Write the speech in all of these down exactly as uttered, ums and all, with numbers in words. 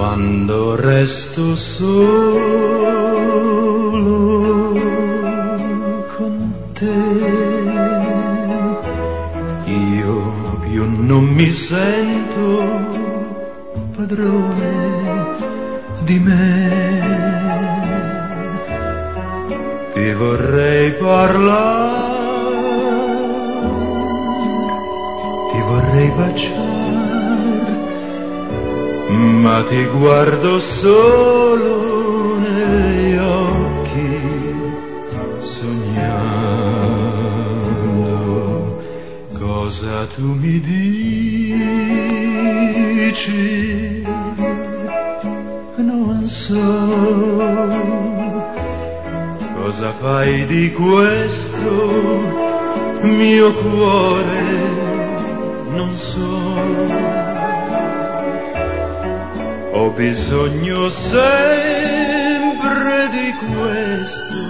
quando resto solo con te, io più non mi sento padrone di me. Ti vorrei parlare, ti vorrei baciare, ma ti guardo solo negli occhi, sognando. Cosa tu mi dici? Non so. Cosa fai di questo mio cuore? Non so. Ho bisogno sempre di questo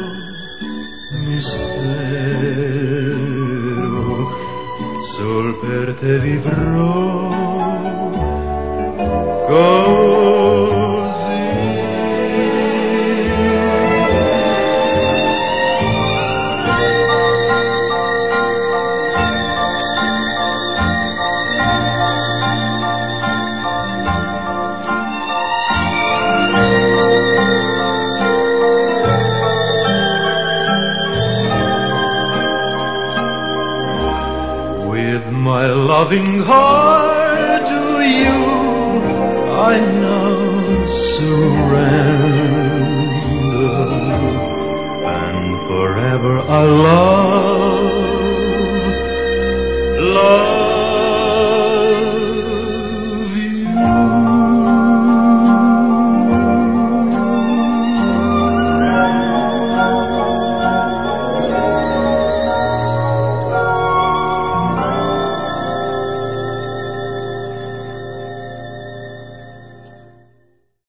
mistero. Sol per te vivrò così. My loving heart to you I now surrender, and forever I love